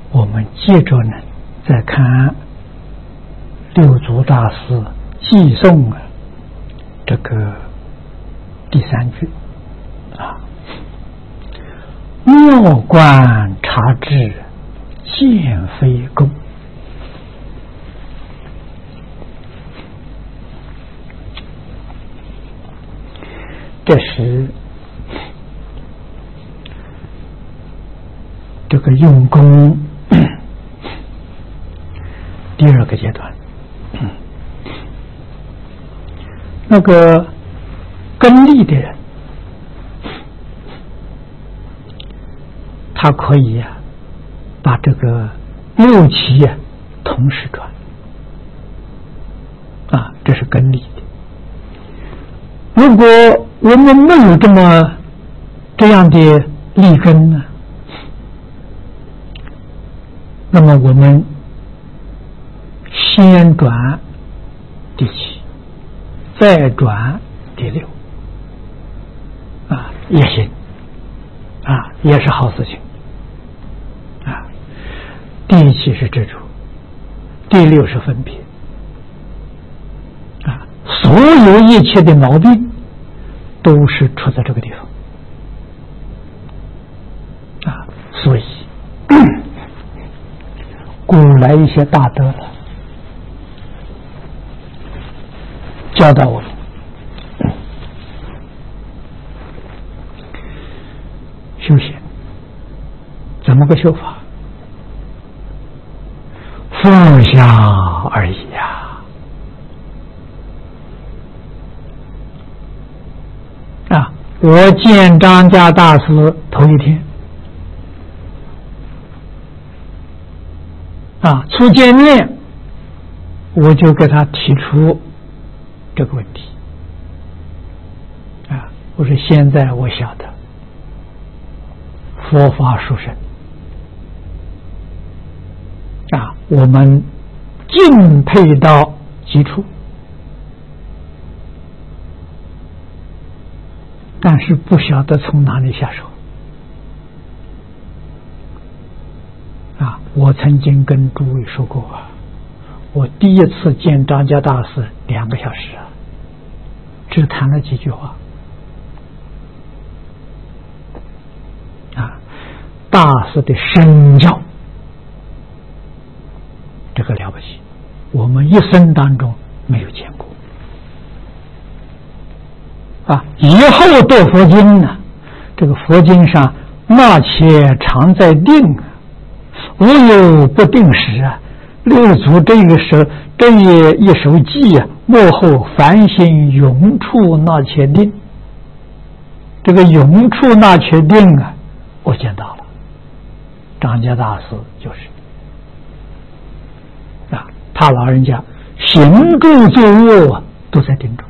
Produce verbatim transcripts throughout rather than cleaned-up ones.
我们接着呢，再看六祖大师寄送啊这个第三句啊，妙观察智，见非垢。这是这个用功第二个阶段。那个根利的人，他可以啊把这个六七啊同时转啊，这是根利的。如果我们没有这么这样的利根呢，那么我们先转第七，再转第六啊，也行啊，也是好事情啊。第七是执着，第六是分别啊，所有一切的毛病都是出在这个地方啊，所以古来一些大德了教导我们，修行怎么个修法？放下而已呀！啊，我见张家大师头一天啊，初见面我就给他提出这个问题啊，我说现在我晓得佛法殊胜啊，我们敬佩到极处，但是不晓得从哪里下手啊。我曾经跟诸位说过啊，我第一次见张家大师两个小时啊，只谈了几句话啊，大师的身教这个了不起，我们一生当中没有见过啊。以后读佛经呢，这个佛经上那且常在定啊，无有不定时啊。六祖这个时这一一首偈啊，幕后凡心永处那且定，这个永处那且定啊，我见到了，张家大师就是啊，他老人家行住坐卧啊都在定中，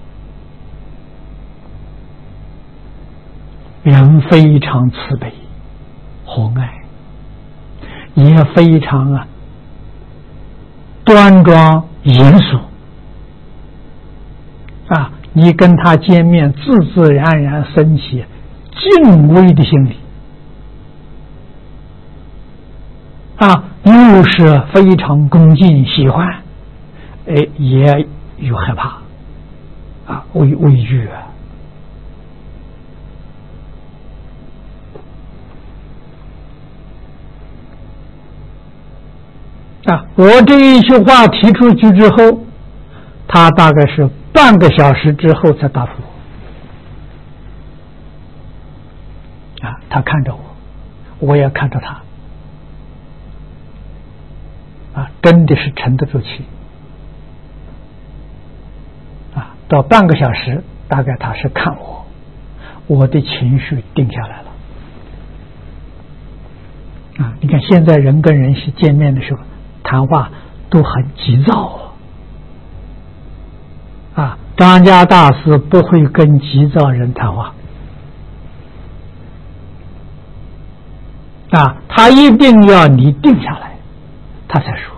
人非常慈悲宏爱，也非常啊端庄严肃啊，你跟他见面自自然然升起敬畏的心理啊，又是非常恭敬喜欢，哎，也有害怕啊，畏畏惧啊。啊，我这一句话提出去之后，他大概是半个小时之后才答复我。啊，他看着我，我也看着他。啊，真的是沉得住气。啊，到半个小时，大概他是看我，我的情绪定下来了。啊，你看现在人跟人是见面的时候谈话都很急躁啊，张家大师不会跟急躁人谈话啊，他一定要你定下来他才说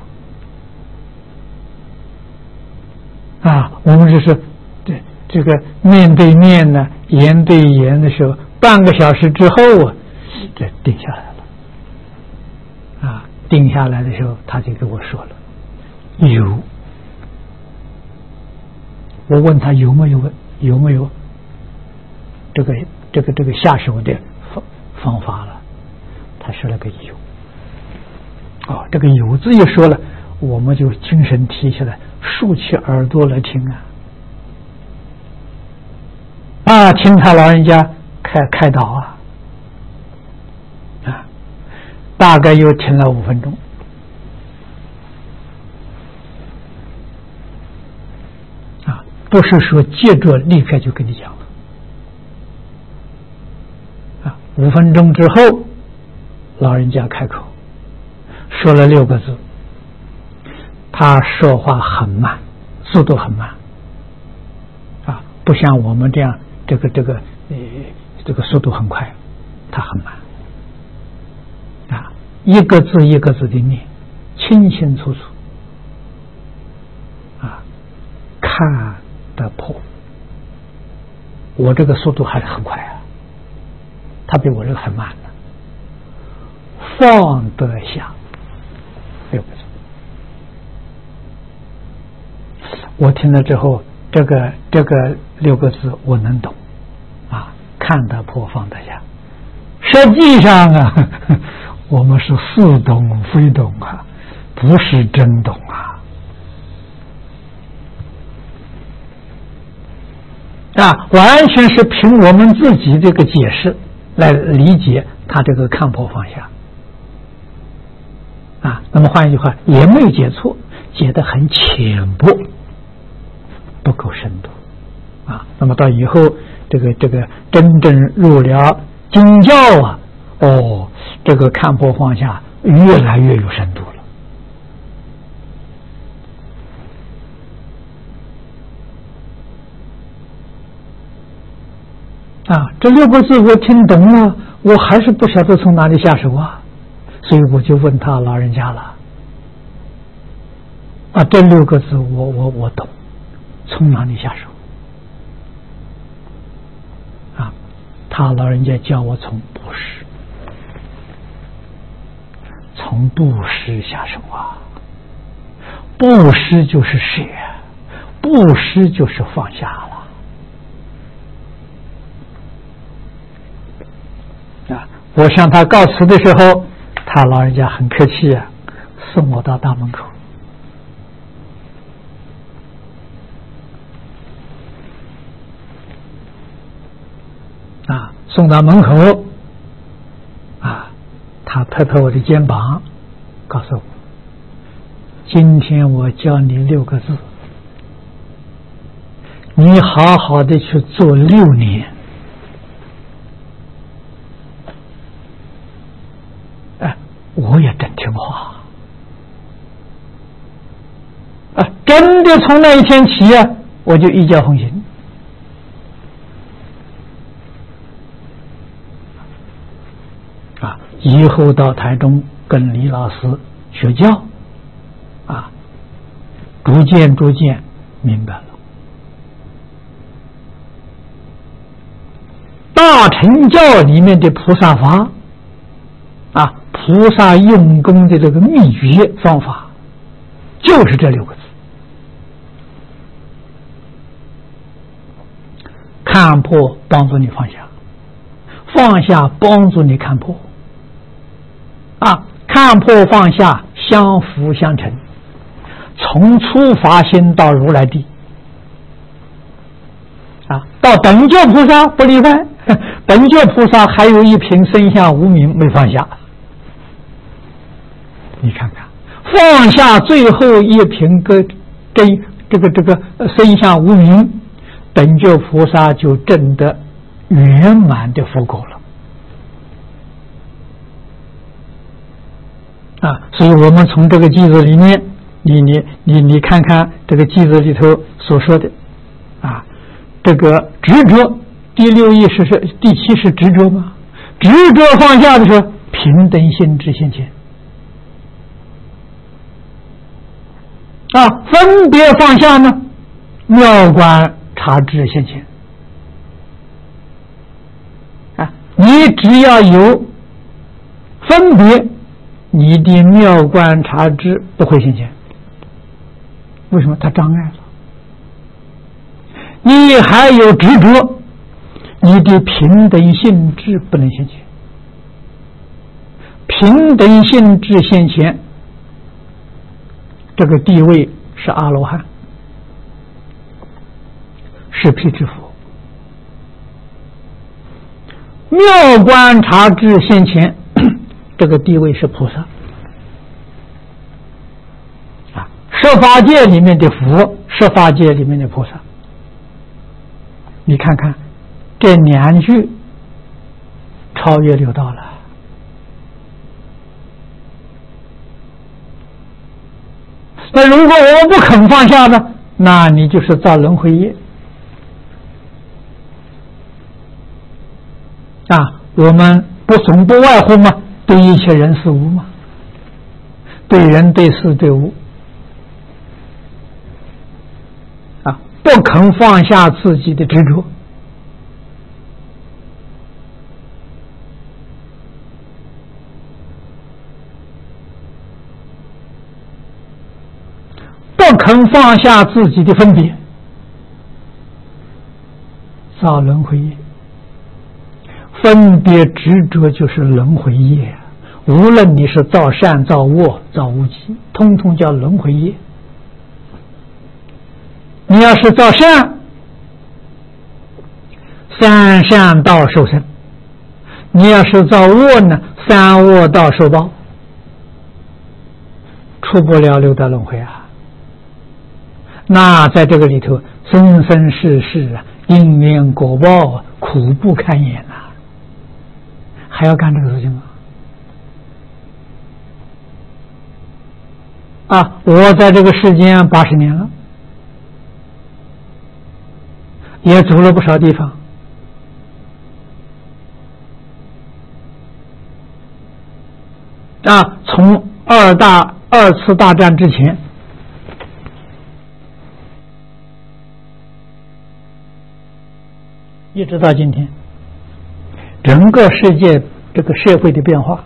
啊。我们就是对这个面对面呢，言对言的时候，半个小时之后啊，这定下来了啊，定下来的时候，他就跟我说了有。我问他有没有有没有这个这个这个下手的方方法了，他说了个有。哦，这个有字一说了，我们就精神提起来，竖起耳朵来听啊啊，听他老人家开开导啊啊，大概又听了五分钟。啊，不是说接着立刻就跟你讲了啊，五分钟之后，老人家开口说了六个字。他说话很慢，速度很慢啊，不像我们这样这个这个呃这个速度很快，他很慢啊，一个字一个字的念，清清楚楚啊，看得破。我这个速度还是很快啊，他比我这个还慢呢。放得下六个字，我听了之后，这个这个六个字我能懂啊，看得破放得下。实际上啊，我们是似懂非懂啊，不是真懂啊啊，完全是凭我们自己这个解释来理解他这个看破放下啊。那么换一句话，也没有解错，解得很浅薄，不够深度啊。那么到以后这个这个真正入了经教啊，哦，这个看破放下越来越有深度了啊。这六个字我听懂了，我还是不晓得从哪里下手啊，所以我就问他老人家了啊，这六个字我我我懂，从哪里下手啊？他老人家教我从布施，从布施下手啊。布施就是舍，布施就是放下了啊。我向他告辞的时候，他老人家很客气啊，送我到大门口啊，送到门口啊，他拍拍我的肩膀，告诉我，今天我教你六个字，你好好的去做六年，哎，我也真听话啊，真的从那一天起啊，我就依教奉行啊，以后到台中跟李老师学教啊，逐渐逐渐明白了。大乘教里面的菩萨法啊，菩萨用功的这个秘诀方法，就是这六个字：看破帮助你放下，放下帮助你看破啊，看破放下相辅相成，从初发心到如来地啊，到等觉菩萨不例外，等觉菩萨还有一品身相无明没放下，你看看放下最后一品跟跟这个这个身相无明，等觉菩萨就证得圆满的佛果了啊！所以我们从这个句子里面，你你你你看看这个句子里头所说的啊，这个执着，第六意识是第七是执着吗？执着放下的时候，平等心之现前啊，分别放下呢，妙观察知现前啊，你只要有分别你的妙观察智不会现前。为什么？它障碍了。你还有执着，你的平等性质不能现前。平等性质现前，这个地位是阿罗汉，是辟支佛。妙观察智现前，这个地位是菩萨。啊，十法界里面的佛，十法界里面的菩萨，你看看这两句超越六道了。那如果我们不肯放下呢？那你就是造轮回业。啊，我们不总不外乎嘛，对一切人事物嘛，对人对事对物，啊，不肯放下自己的执着，不肯放下自己的分别，造轮回业。分别执着就是轮回业，无论你是造善造恶造无极，通通叫轮回业。你要是造善，三善道受生；你要是造恶呢，三恶道受报，出不了六道轮回啊。那在这个里头，生生世世啊，因缘果报，苦不堪言啊。还要干这个事情吗？啊，我在这个世间八十年了，也走了不少地方。啊，从二大二次大战之前，一直到今天。整个世界这个社会的变化，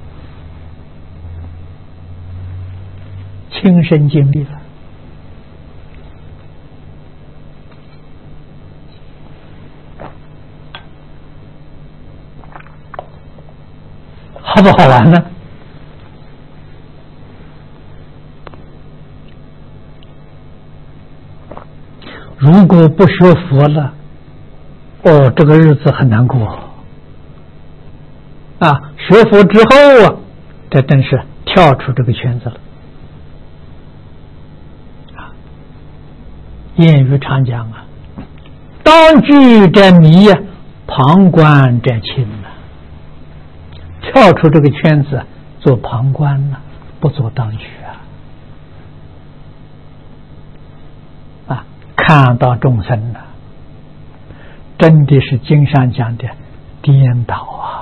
亲身经历了。好不好玩呢？如果不学佛了，哦，这个日子很难过。啊，学佛之后啊，这真是跳出这个圈子了。啊，谚语常讲啊，当局者迷呀，旁观者清呐。跳出这个圈子，做旁观了，不做当局啊。啊，看到众生了，真的是经上讲的颠倒啊。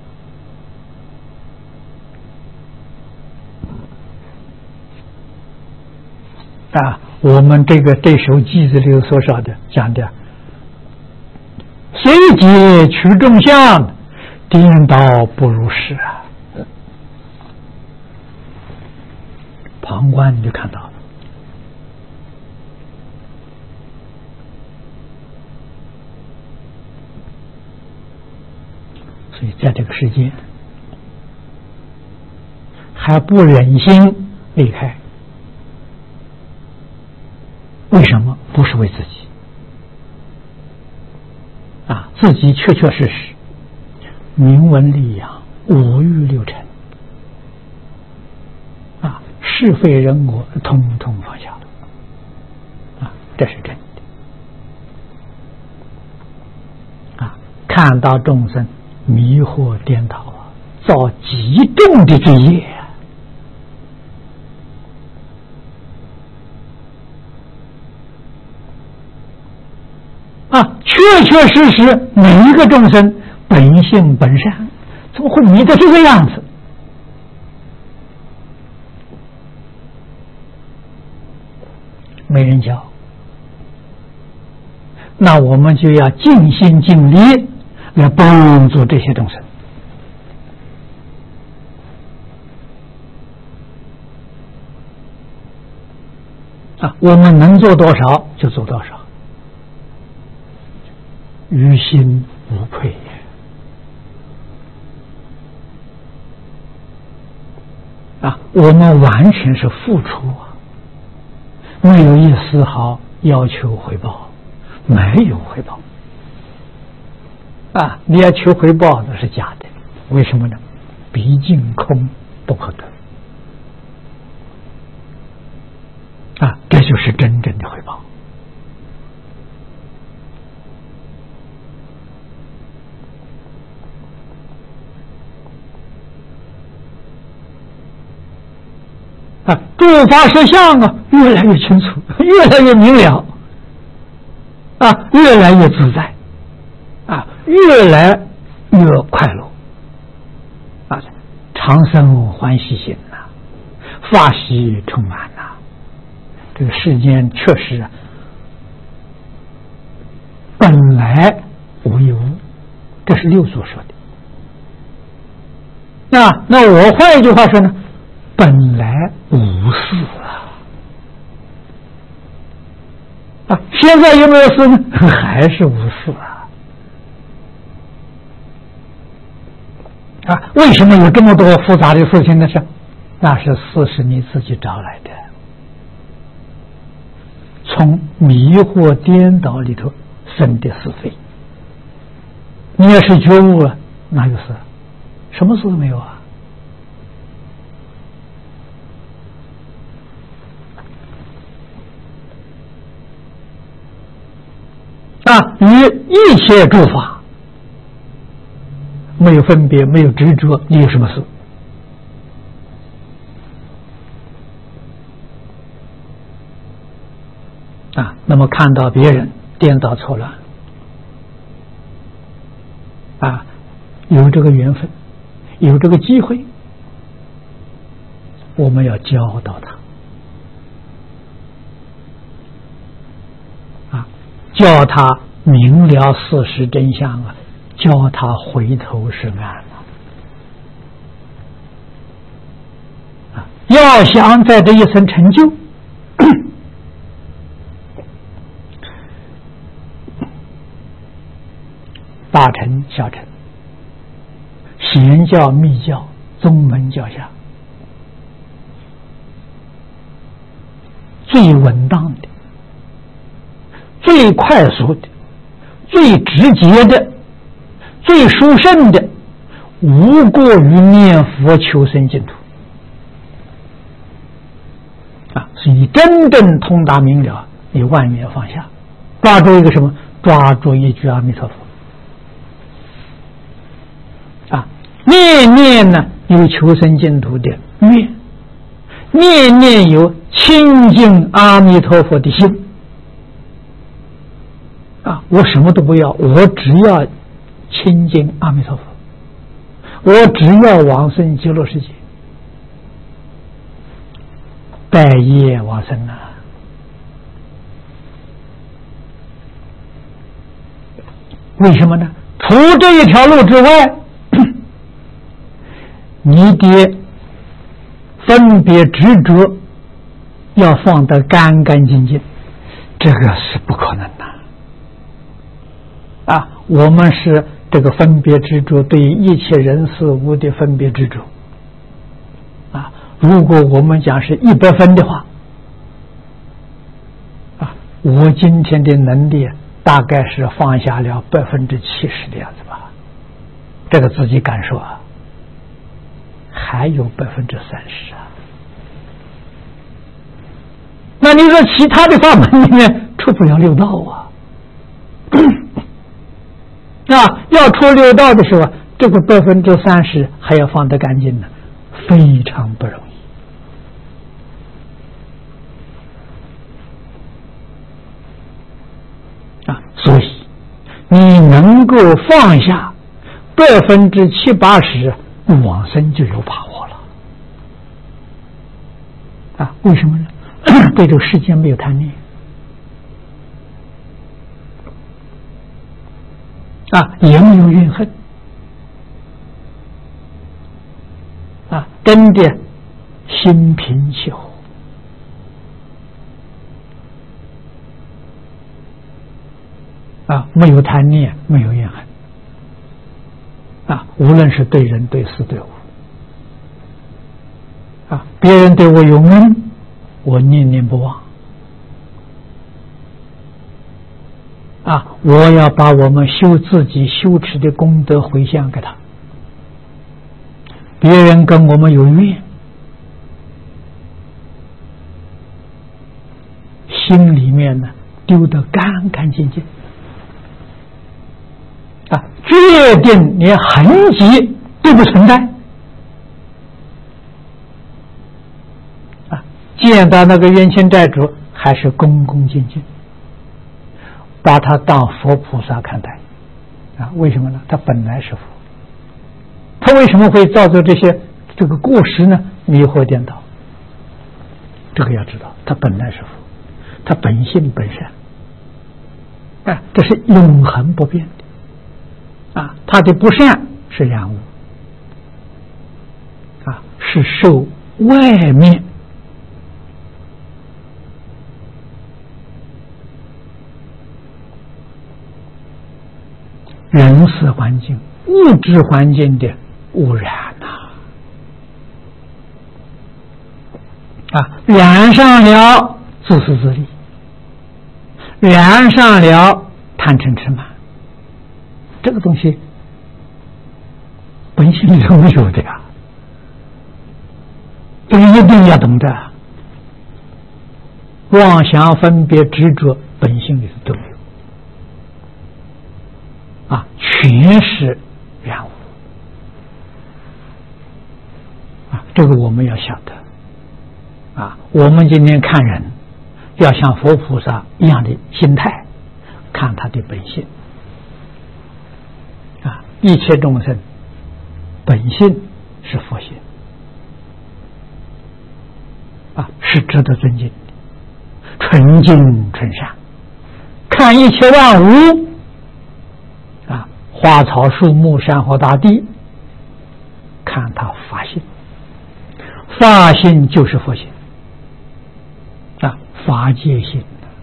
啊，我们这个这首偈子里头所说的讲的，随解取众相，颠倒不如是啊。旁观你就看到了。所以在这个世界还不忍心离开。为什么？不是为自己啊，自己确确实实名闻利养，五欲六尘啊，是非人我通通放下了啊，这是真的啊。看到众生迷惑颠倒啊，造极重的罪业啊，确确实实每一个众生本性本善，怎么会迷得这个样子？没人教，那我们就要尽心尽力来帮助这些众生啊，我们能做多少就做多少，于心无愧也。啊，我们完全是付出啊，没有一丝毫要求回报，没有回报。啊，你要求回报那是假的，为什么呢？毕竟空不可得。啊，这就是真正的回报。啊，诸法实相啊，越来越清楚，越来越明了，啊，越来越自在，啊，越来越快乐，啊，常生欢喜心呐、啊，法喜充满呐、啊，这个世间确实本来无一物，这是六祖说的。那那我换一句话说呢？本来无事啊！啊，现在有没有事呢？还是无事啊！啊，为什么有这么多复杂的事情呢？是，那是事是你自己找来的，从迷惑颠倒里头生的是非。你要是觉悟了，哪有事？什么事都没有啊！啊，与一切诸法没有分别，没有执着，你有什么事？啊，那么看到别人颠倒错乱，啊，有这个缘分，有这个机会，我们要教导他。叫他明了事实真相啊，叫他回头是岸了啊！要想在这一生成就，大乘、小乘、贤教、密教、宗门教下最稳当的、最快速的、最直接的、最殊胜的，无过于念佛求生净土啊！所以你真正通达明了，你万缘放下，抓住一个什么？抓住一句阿弥陀佛啊！念念呢有求生净土的愿，念念有亲近阿弥陀佛的心。啊，我什么都不要，我只要亲近阿弥陀佛，我只要往生极乐世界，拜业往生啊！为什么呢？除这一条路之外，你的分别执着要放得干干净净，这个是不可能的。啊，我们是这个分别执着，对于一切人事物的分别执着啊。如果我们讲是一百分的话，啊，我今天的能力大概是放下了百分之七十的样子吧，这个自己感受啊，还有百分之三十啊。那你说其他的法门里面出不了六道啊？啊，要出六道的时候，这个百分之三十还要放得干净呢，非常不容易啊！所以你能够放下百分之七八十，往生就有把握了啊！为什么呢？对这个世间没有贪念。啊，也没有怨恨啊，真的心平气和没有贪念，没有怨恨啊，无论是对人对事对物啊，别人对我有恩，我念念不忘啊，我要把我们修自己修持的功德回向给他。别人跟我们有怨，心里面呢丢得干干净净啊，决定连痕迹都不存在啊，见到那个冤亲债主还是恭恭敬敬，把他当佛菩萨看待啊，为什么呢？他本来是佛，他为什么会造作这些这个过失呢？迷惑颠倒，这个要知道，他本来是佛，他本性本善啊，这是永恒不变的啊，他的不善是染污啊，是受外面人事环境、物质环境的污染呐啊，染上了自私自利，染上了贪嗔痴慢，这个东西本性里头没有的呀，这个一定要懂得。妄想、分别、执着，本性里头都没有啊，全是染污啊，这个我们要晓得啊。我们今天看人，要像佛菩萨一样的心态，看他的本性啊。一切众生本性是佛性啊，是值得尊敬的，纯净纯善。看一切万物啊，花草树木山河大地，看他法性，法性就是佛性啊，法界性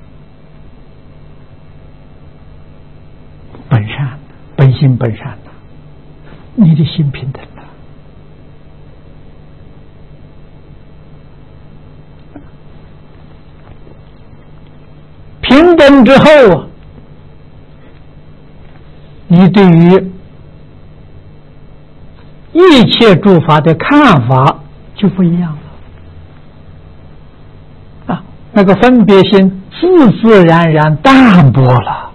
本善，本性本善的，你的心平等了。平等之后啊，你对于一切诸法的看法就不一样了啊，那个分别心自自然然淡薄了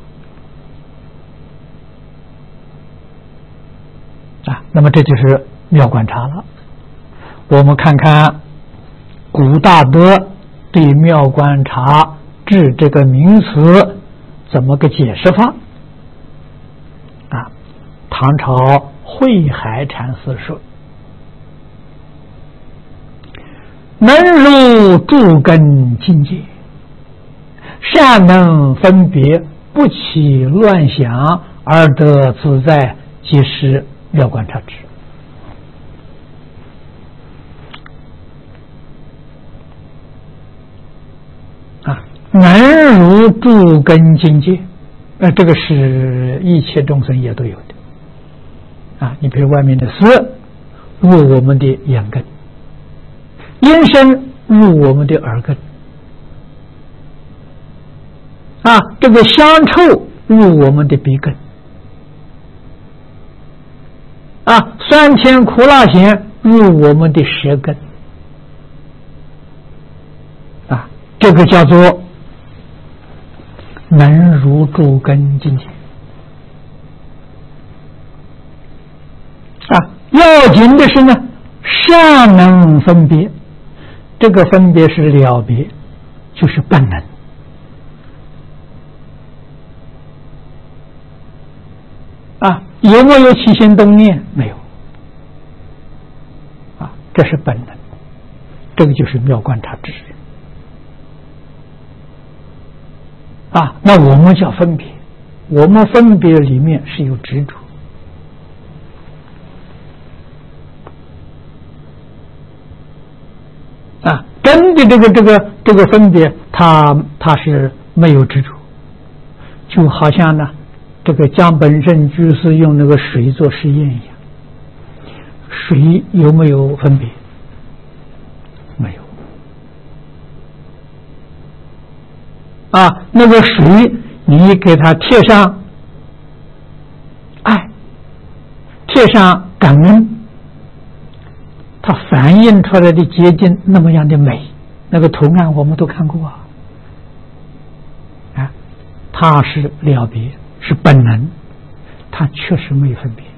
啊。那么这就是妙观察了。我们看看古大德对妙观察智这个名词怎么个解释法啊？唐朝慧海禅师说：“能入诸根境界，善能分别，不起乱想，而得自在，即是妙观察智。”啊，能入诸根境界，呃，这个是一切众生也都有的啊。你比如外面的色入我们的眼根，音声入我们的耳根啊，这个香臭入我们的鼻根啊，酸甜苦辣咸入我们的舌根啊，这个叫做能入诸根境界啊。要紧的是呢，善能分别，这个分别是了别，就是本能啊。有没有起心动念？没有啊，这是本能，这个就是妙观察智啊。那我们叫分别，我们分别里面是有执着啊，真的这个这个这个分别，它它是没有执着，就好像呢这个江本胜居士用那个水做实验一样，水有没有分别？没有。啊，那个水你给它贴上爱，贴上感恩，它反映出来的结晶那么样的美，那个图案我们都看过啊。啊，它是了别，是本能，它确实没有分别。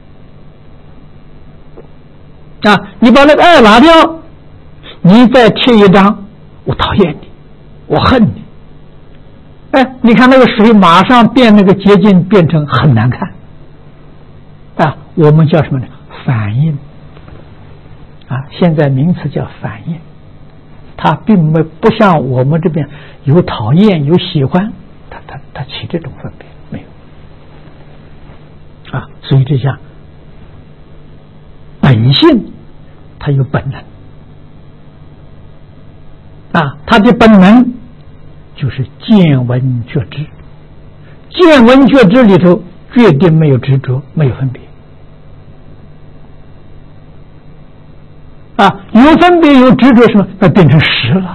啊，你把那个爱拿掉，你再贴一张我讨厌你，我恨你。哎，你看那个水马上变那个结晶变成很难看。啊，我们叫什么呢？反应。啊，现在名词叫反应，它并没不像我们这边有讨厌有喜欢，它它它起这种分别没有。啊，所以这像本性，它有本能。啊，它的本能就是见闻觉知，见闻觉知里头决定没有执着，没有分别。啊，有分别有执着什么？那变成实了。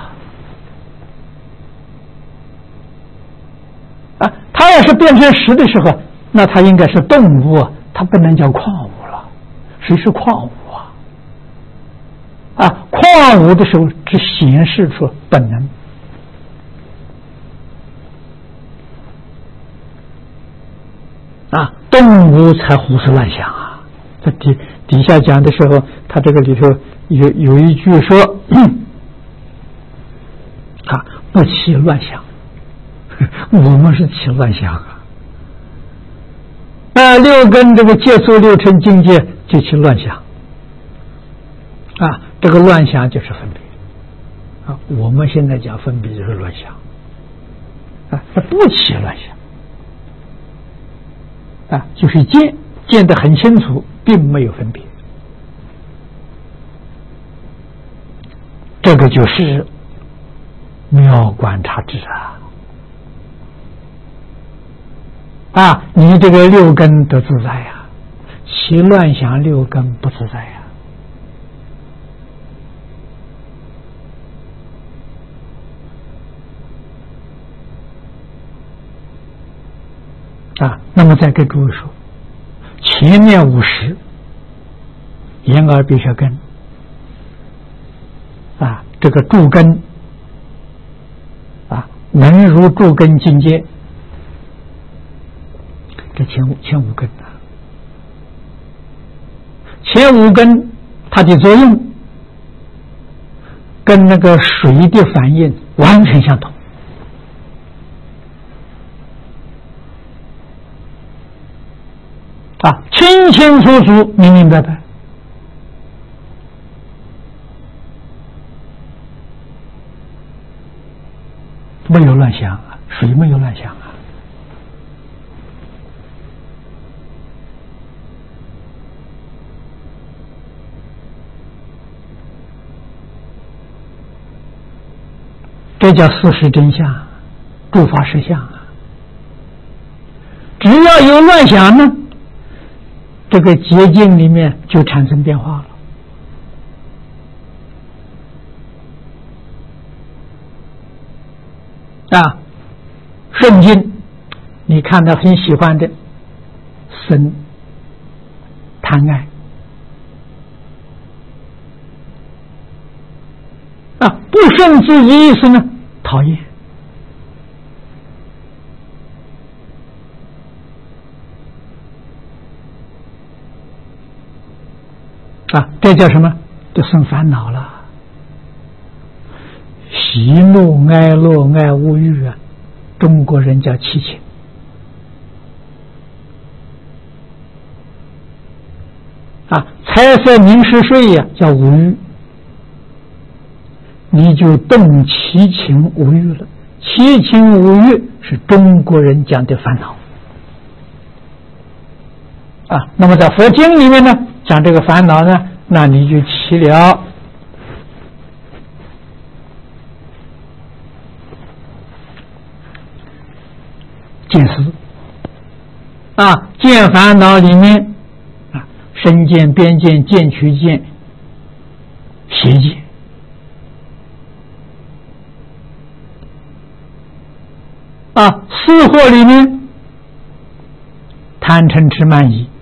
啊，它要是变成实的时候，那它应该是动物，它不能叫矿物了。谁是矿物啊？啊，矿物的时候只显示出本能。啊，动物才胡思乱想啊！这底底下讲的时候，他这个里头有有一句说，啊，不起乱想。我们是起乱想啊！啊，六根这个接触六尘境界就起乱想。啊，这个乱想就是分别。啊，我们现在讲分别就是乱想。啊，它不起乱想。啊，就是见见得很清楚，并没有分别。这个就是妙观察智啊！啊，你这个六根得自在呀，其乱想六根不自在呀。啊，那么再跟诸位说，前面五十，眼耳鼻舌根，啊，这个诸根，啊，能如诸根境界，这前五前五根啊，前五根它的作用，跟那个水的反应完全相同。啊，清清楚楚，明明白白。没有乱想啊，水没有乱想啊。这叫事实真相，诸法实相啊。只要有乱想呢，这个结境里面就产生变化了。啊，顺境，你看到很喜欢的，生贪爱。啊，不顺自己意思呢，讨厌。啊，这叫什么？这生烦恼了。喜怒哀乐爱恶欲啊，中国人叫七情。啊，财色名食睡呀，叫五欲。你就动七情五欲了。七情五欲是中国人讲的烦恼。啊，那么在佛经里面呢，讲这个烦恼呢，那你就起了见思。 啊，见烦恼里面啊，身见、边见、见取见、邪见。啊，四惑里面贪嗔痴慢疑，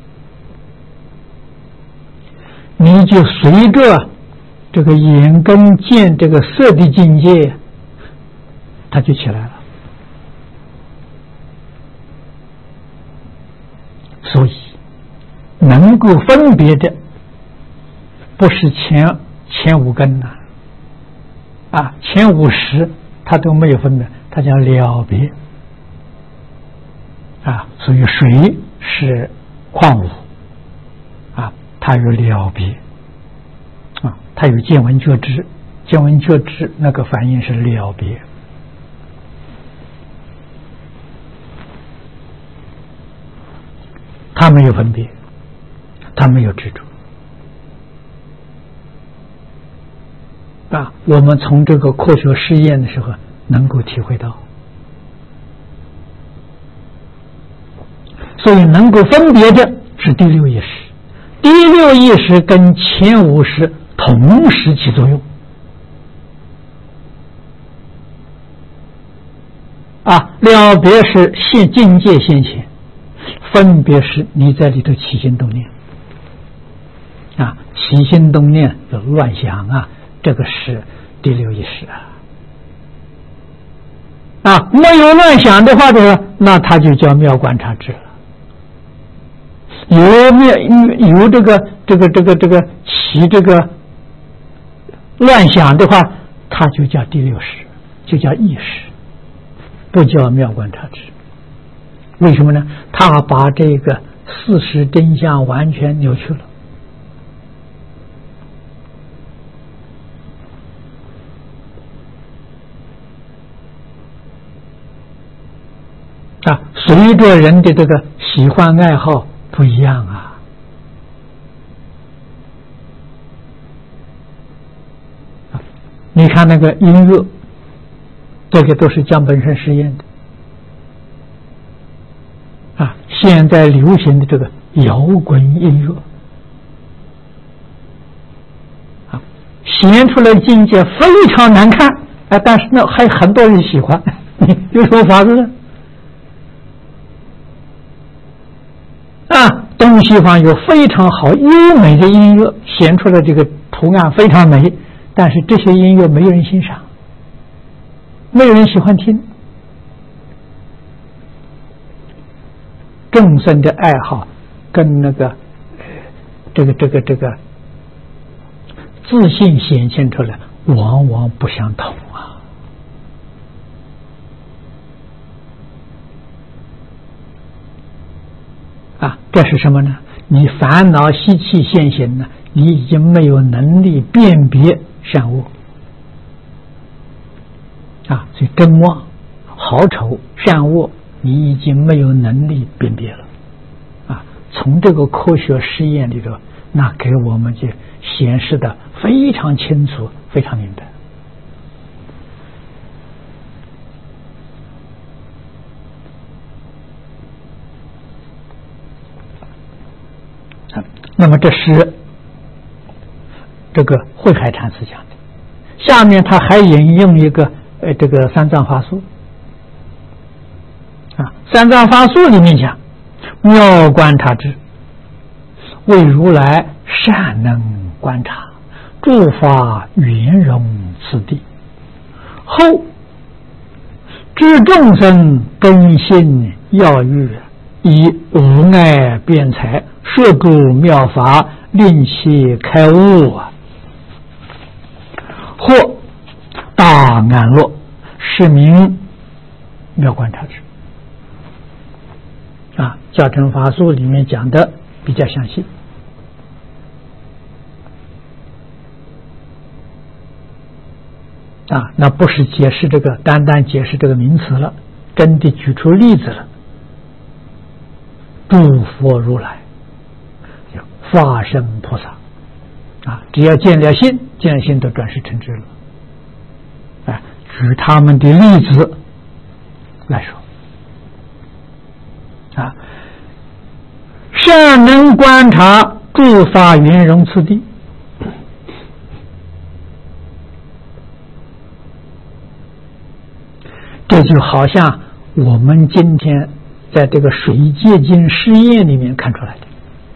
你就随着这个眼根见这个色的境界，它就起来了。所以能够分别的不是前前五根呐、啊，啊，前五十它都没有分别，它叫了别啊。所以水是矿物啊，它有了别啊，它有见闻觉知，见闻觉知那个反应是了别。他没有分别，他没有执着啊！我们从这个科学实验的时候能够体会到，所以能够分别的是第六意识，第六意识跟前五识同时起作用啊！了别是现境界现前。分别是你在里头起心动念啊，起心动念有乱想啊，这个是第六意识啊。啊，没有乱想的话呢，那它就叫妙观察智了。有妙有这个这个这个这个起这个乱想的话，它就叫第六识，就叫意识，不叫妙观察智。为什么呢？他把这个事实真相完全扭曲了啊！随着人的这个喜欢爱好不一样啊，啊你看那个音乐，这个都是江本身实验的。啊，现在流行的这个摇滚音乐啊，显出来境界非常难看啊，但是呢，还很多人喜欢，有什么法子呢？啊，东西方有非常好优美的音乐，显出来这个图案非常美，但是这些音乐没有人欣赏，没有人喜欢听。众生的爱好跟那个这个这个这个自信显现出来往往不相同啊！啊，这是什么呢？你烦恼习气现行呢，你已经没有能力辨别善恶啊，所以真妄、好丑、善恶。你已经没有能力辨别了啊！从这个科学实验里头，那给我们就显示的非常清楚，非常明白啊。那么这是这个慧海禅师讲的，下面他还引用一个呃这个三藏法术。啊，三藏法术里面讲，妙观察智，为如来善能观察，诸法圆融此地，后知众生根性要欲，以无碍辩才，摄诸妙法，令其开悟啊，或大安乐，是名妙观察智。啊，教程法术里面讲的比较详细啊，那不是解释这个，单单解释这个名词了，真的举出例子了。诸佛如来，法身菩萨啊，只要见了心，见了心都转世成智了。哎，举他们的例子来说。啊， 善能观察诸法圆融次第。这就好像我们今天在这个水结晶实验里面看出来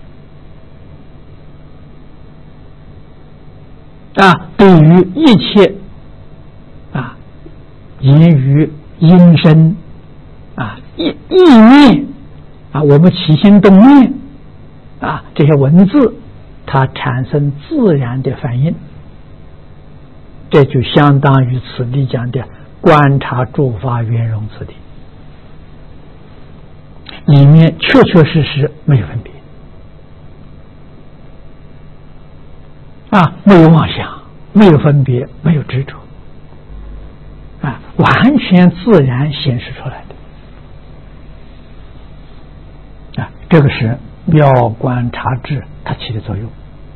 的啊，对于一切啊言语、音声啊、意意念啊，我们起心动念啊，这些文字，它产生自然的反应，这就相当于此地讲的观察诸法圆融次第，里面确确实实没有分别啊，没有妄想，没有分别，没有执着啊，完全自然显示出来的啊，这个是妙观察智它起的作用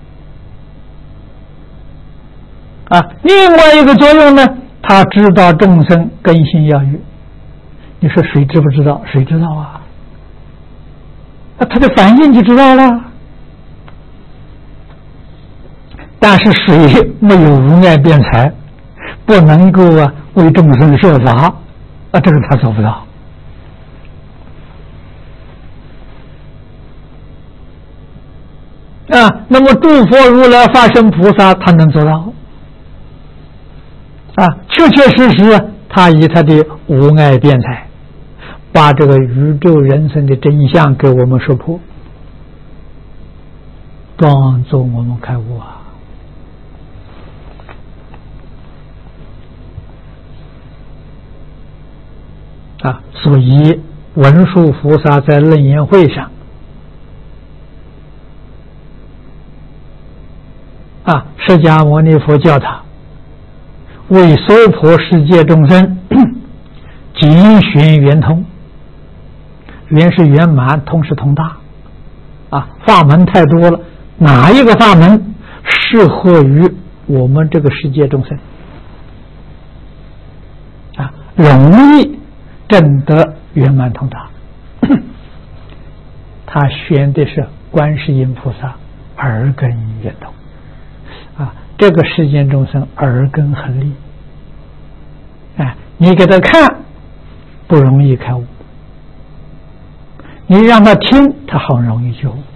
啊。另外一个作用呢，他知道众生根性要欲，你说谁知不知道？谁知道啊？那他的反应就知道了。但是谁没有无碍辩才，不能够啊为众生说法啊，这个他做不到啊。那么诸佛如来法身菩萨，他能做到啊，确确实实，他以他的无碍辩才，把这个宇宙人生的真相给我们说破，帮助我们开悟啊！啊，所以文殊菩萨在楞严会上啊，释迦牟尼佛叫他为娑婆世界众生精玄圆通，圆是圆满，通是通大啊，法门太多了，哪一个法门适合于我们这个世界众生啊，容易证得圆满通达？他选的是观世音菩萨耳根圆通啊，这个世间众生耳根很利，哎，你给他看不容易开悟，你让他听他很容易觉悟。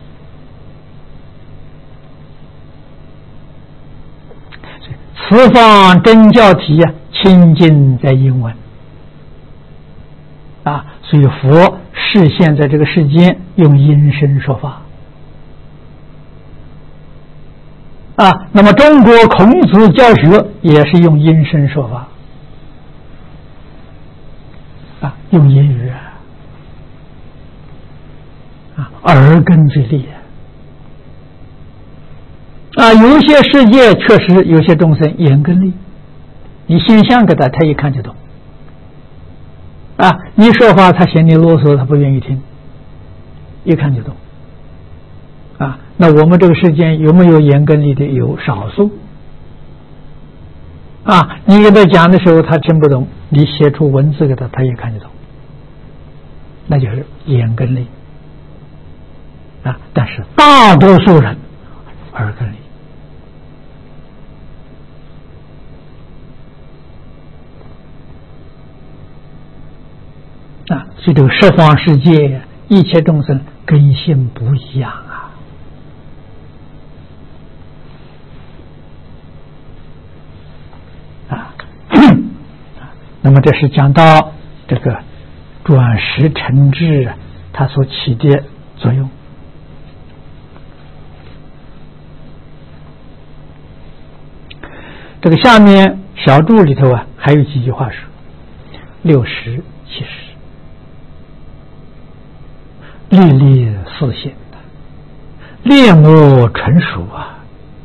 此方真教体啊，清净在英文啊，所以佛示现在这个世间用音声说法啊，那么中国孔子教学也是用音声说法啊，用言语啊，耳根最利啊。有些世界确实有些众生眼根利，你现象给他，他一看就懂啊。你说话他嫌你啰嗦，他不愿意听，一看就懂啊。那我们这个世间有没有眼根利的？有少数啊。你给他讲的时候他听不懂，你写出文字给他，他一看就懂，那就是眼根利啊。但是大多数人耳根利啊，所以这个十方世界一切众生根性不一样啊。啊，那么这是讲到这个转识成智它所起的作用。这个下面小注里头啊，还有几句话说：六十、七十。历历似现的，列莫纯熟啊，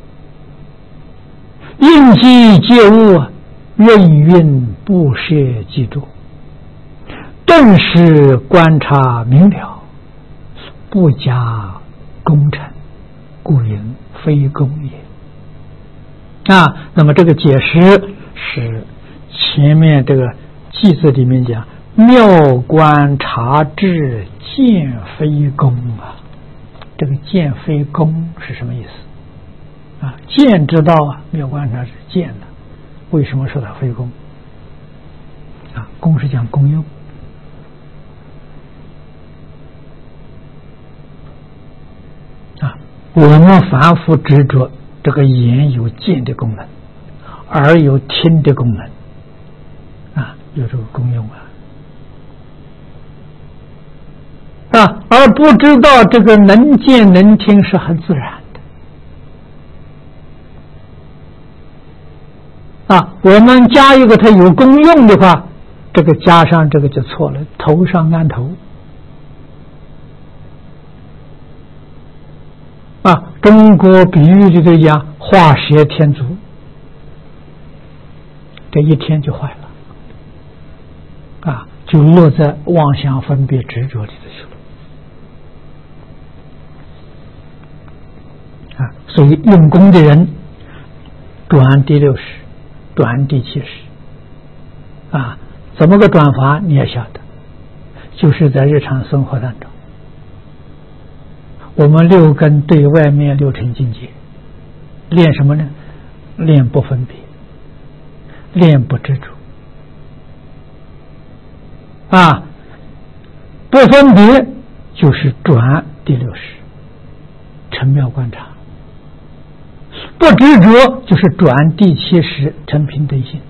应机皆悟啊，运运不舍记住，顿时观察明了，不加功臣，故云非功也啊。那么这个解释是前面这个句子里面讲妙观察智见非功啊这个见非功是什么意思？啊，见知道啊，妙观察是见的，为什么说它非功？啊，功是讲功用。啊，我们凡夫执着这个眼有见的功能，耳有听的功能，啊，有这个功用啊。啊，而不知道这个能见能听是很自然的啊。我们加一个它有功用的话，这个加上这个就错了，头上安头啊。中国比喻的这样画蛇添足，这一天就坏了啊，就落在妄想分别执着里头去了。啊，所以用功的人转第六识，转第七识，啊，怎么个转法你也晓得，就是在日常生活当中，我们六根对外面六尘境界，练什么呢？练不分别，练不执着，啊，不分别就是转第六识，成妙观察。不执着就是转第七识，成平等心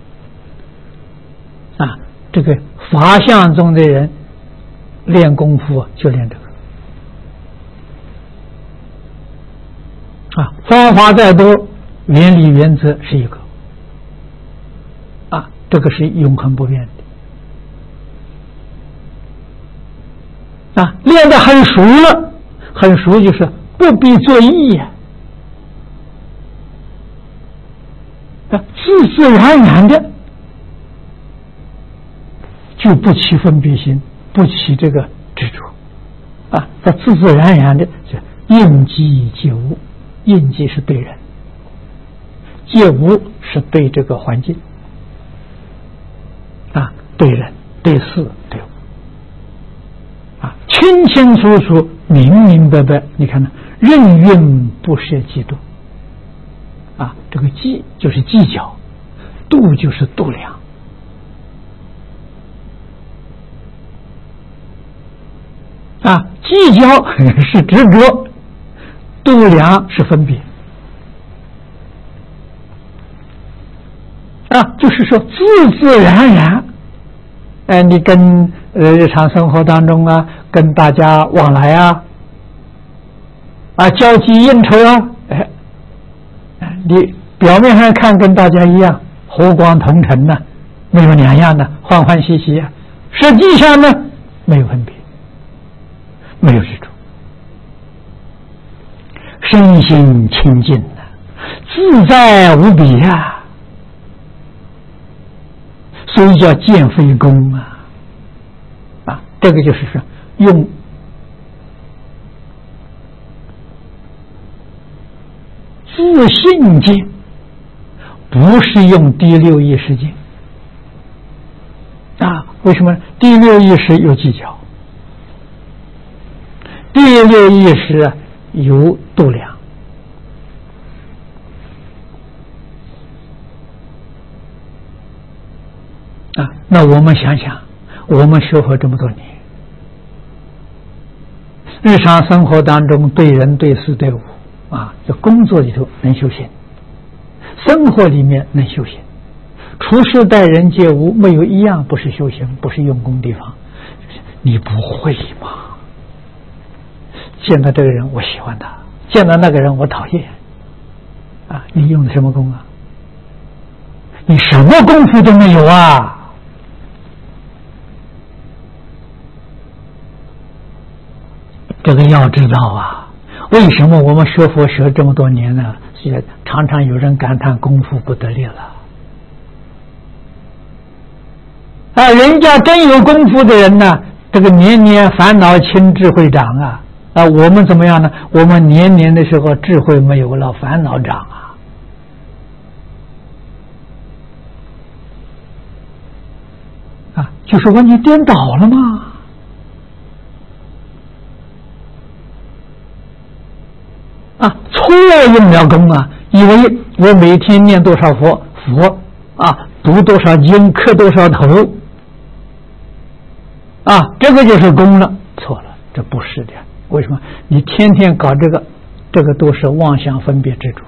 啊。这个法相中的人练功夫就练这个啊，方法再多，原理原则是一个啊，这个是永恒不变的啊。练得很熟了，很熟就是不必作意呀。自自然然的就不起分别心，不起这个执着啊，它自自然然的是应机借物，应机是对人，借物是对这个环境啊，对人对事对物啊，清清楚楚明明白白。你看呢，任运不涉嫉妒啊，这个计就是计较，度就是度量啊，计较是执着，度量是分别啊，就是说自自然然。哎，你跟呃日常生活当中啊，跟大家往来啊，啊交际应酬啊，哎。你表面上看跟大家一样和光同尘呢、啊，没有两样的，欢欢喜喜啊，实际上呢没有分别，没有执着，身心清净的、啊，自在无比啊，所以叫见非功啊啊，这个就是说用自信见，不是用第六意识见啊？为什么？第六意识有计较，第六意识有度量啊。那我们想想，我们学佛这么多年，日常生活当中对人对事对物啊，在工作里头能修行，生活里面能修行，处事待人接物没有一样不是修行，不是用功地方。你不会吗？见到这个人我喜欢他，见到那个人我讨厌啊！你用的什么功啊？你什么功夫都没有啊！这个要知道啊。为什么我们学佛学这么多年呢？也常常有人感叹功夫不得力了啊！人家真有功夫的人呢，这个年年烦恼轻，智慧长啊！啊，我们怎么样呢？我们年年的时候智慧没有了，烦恼长啊！啊，就是问题颠倒了吗？ 用了功啊，以为我每天念多少佛佛啊，读多少经，磕多少头啊，这个就是功了。错了，这不是的。为什么？你天天搞这个，这个都是妄想分别执着。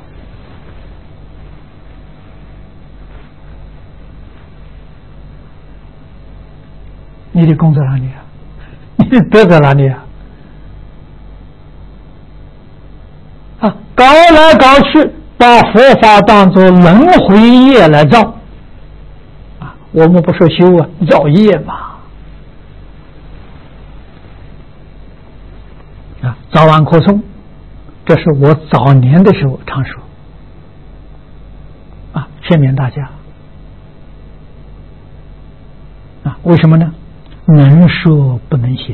你的功在哪里啊？你的德在哪里啊？啊，搞来搞去，把佛法当作轮回业来造啊！我们不说修啊，造业吧。啊，早晚课诵，这是我早年的时候常说啊，劝勉大家啊，为什么呢？能说不能行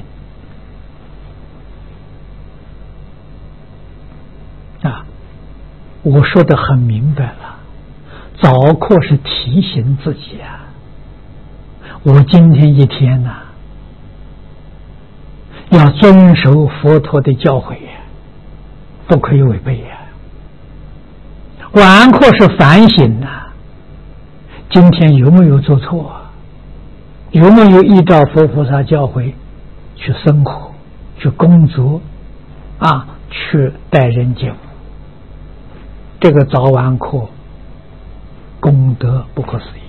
啊！我说的很明白了，早课是提醒自己啊，我今天一天呐、啊，要遵守佛陀的教诲呀，不可以违背呀。晚课是反省呐、啊，今天有没有做错啊？有没有依照佛菩萨教诲去生活、去工作啊、去待人接物？这个早晚课功德不可思议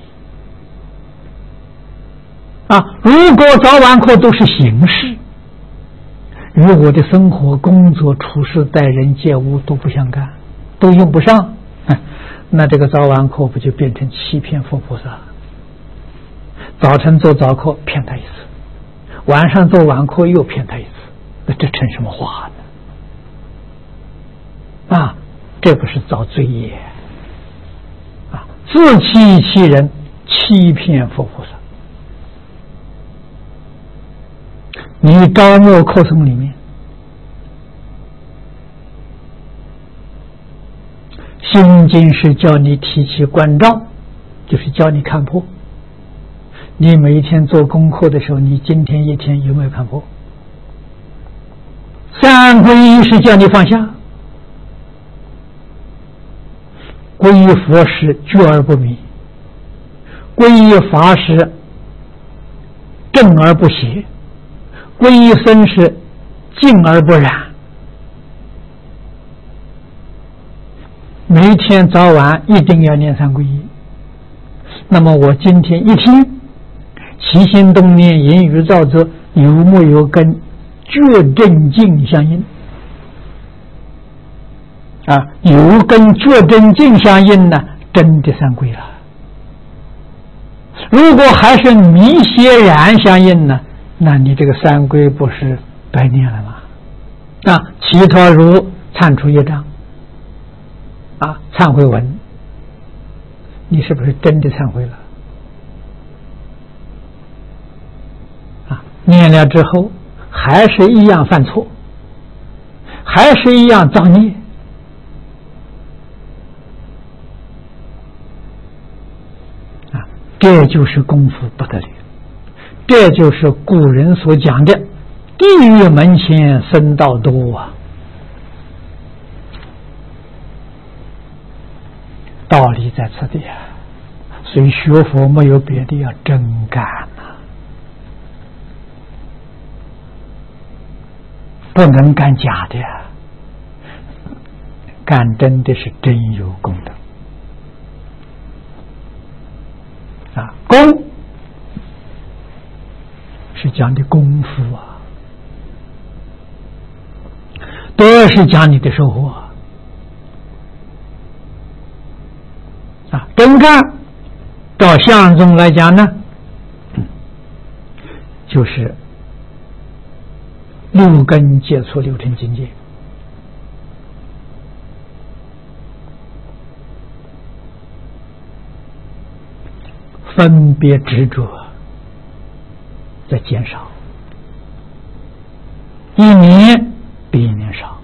啊！如果早晚课都是形式，与我的生活、工作、处事、待人接物都不相干，都用不上，那这个早晚课不就变成欺骗佛菩萨了？早晨做早课骗他一次，晚上做晚课又骗他一次，那这成什么话呢？啊，这不是造罪业啊！自欺欺人，欺骗佛菩萨。你招募课诵里面，心经是教你提起观照，就是教你看破。你每一天做功课的时候，你今天一天有没有看破？三皈依是叫你放下，皈依佛是觉而不迷，皈依法是正而不邪，皈依僧是净而不染。每一天早晚一定要念三皈依。那么我今天一天起心动念、言语造作有没有跟觉真境相应啊？有跟觉真境相应呢，真的三皈了。如果还是迷邪染相应呢，那你这个三皈不是白念了吗？啊，其他如忏除业障啊，忏悔文，你是不是真的忏悔了？念了之后还是一样犯错，还是一样造孽啊！这就是功夫不得了，这就是古人所讲的地狱门前僧道多啊！道理在此地啊！所以学佛没有别的，要真干啊，不能干假的呀，干真的是真有功德啊！功是讲的功夫啊，德是讲你的收获啊！啊，真干，照相宗来讲呢，就是六根接触六尘境界，分别执着在减少，一年比一年少，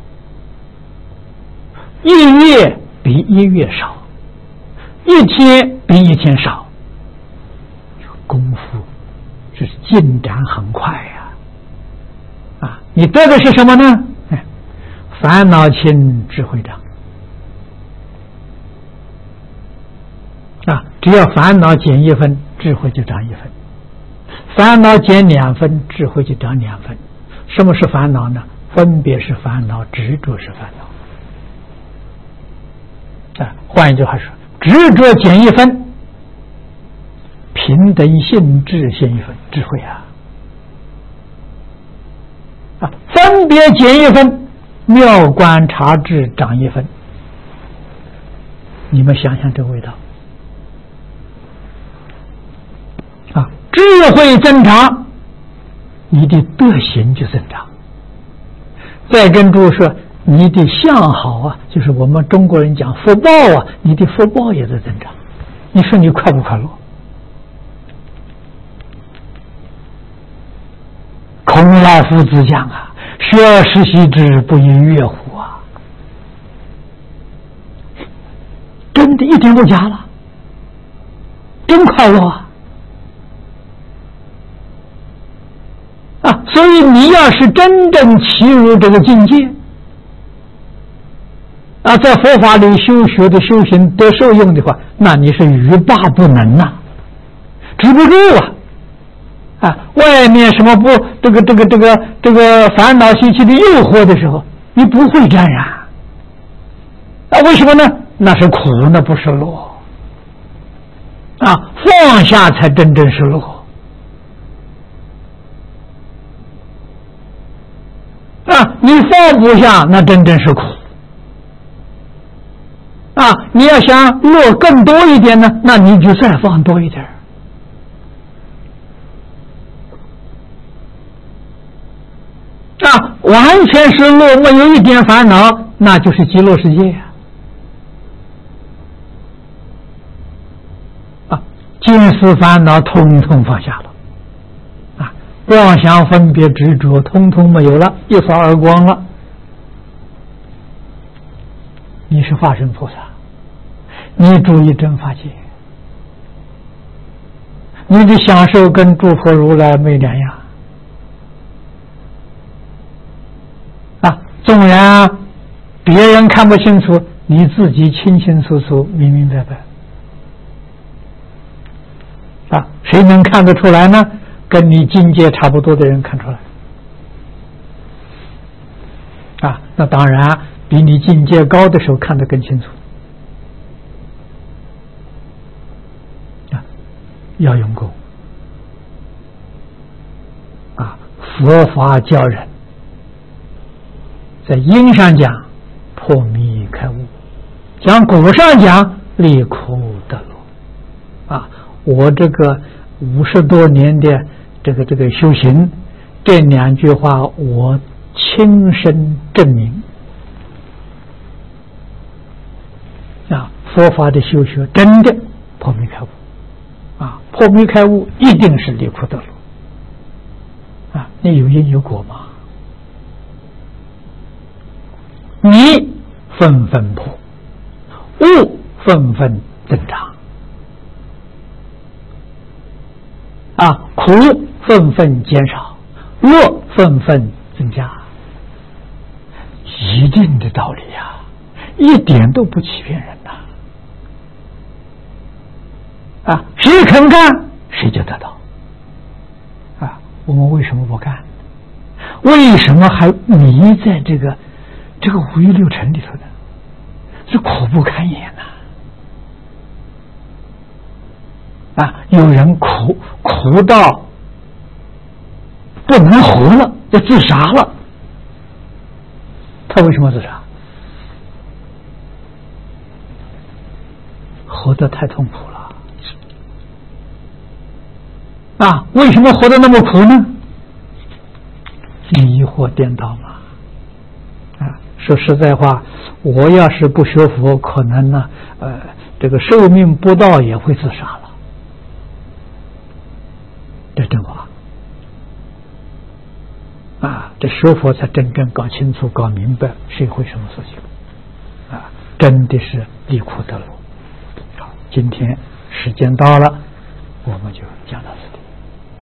一月比一月少，一天比一天少，功夫这是进展很快呀！啊，你得的是什么呢？烦恼轻，智慧长。 啊，只要烦恼减一分，智慧就长一分；烦恼减两分，智慧就长两分。什么是烦恼呢？分别是烦恼，执着是烦恼。啊，换一句话说，执着减一分，平等性质现一分，智慧啊！啊，分别减一分，妙观察智长一分。你们想想这个味道啊！智慧增长，你的德行就增长。再跟诸位说，你的相好啊，就是我们中国人讲福报啊，你的福报也在增长。你说你快不快乐？孔老夫子讲啊，学而时习之，不亦说乎啊！真的一点不假了，真快乐啊！啊，所以你要是真正契入这个境界啊，在佛法里修学的修行得受用的话，那你是欲罢不能呐、啊，止不住啊！啊，外面什么不这个这个这个这个烦恼习气的诱惑的时候，你不会沾染啊？为什么呢？那是苦，那不是乐啊！放下才真正是乐啊！你放不下，那真正是苦啊！你要想乐更多一点呢，那你就再放多一点啊！完全是乐，没有一点烦恼，那就是极乐世界呀！啊，见思烦恼通通放下了，啊，妄想分别执着通通没有了，一扫而光了。你是化身菩萨，你注意真法界，你的享受跟诸佛如来没两样。纵然别人看不清楚，你自己清清楚楚、明明白白啊！谁能看得出来呢？跟你境界差不多的人看出来啊！那当然，比你境界高的时候看得更清楚啊！要用功啊！佛法教人。在因上讲破迷开悟，讲果上讲离苦得乐啊！我这个五十多年的这个这个修行，这两句话我亲身证明啊！佛法的修学真的破迷开悟啊！破迷开悟一定是离苦得乐啊！你有因有果吗？迷纷纷破，悟纷纷增长啊，苦纷纷减少，乐纷纷增加，一定的道理呀、啊，一点都不欺骗人呐！啊，谁肯干，谁就得到。啊，我们为什么不干？为什么还迷在这个？这个五欲六尘里头的，是苦不堪言呐、啊！啊，有人苦苦到不能活了，要自杀了。他为什么自杀？活得太痛苦了。啊，为什么活得那么苦呢？迷惑颠倒嘛。说实在话，我要是不学佛，可能呢，呃，这个寿命不到也会自杀了。这真话啊！这学佛才真正搞清楚、搞明白谁会什么事情啊！真的是离苦得乐。好，今天时间到了，我们就讲到这里。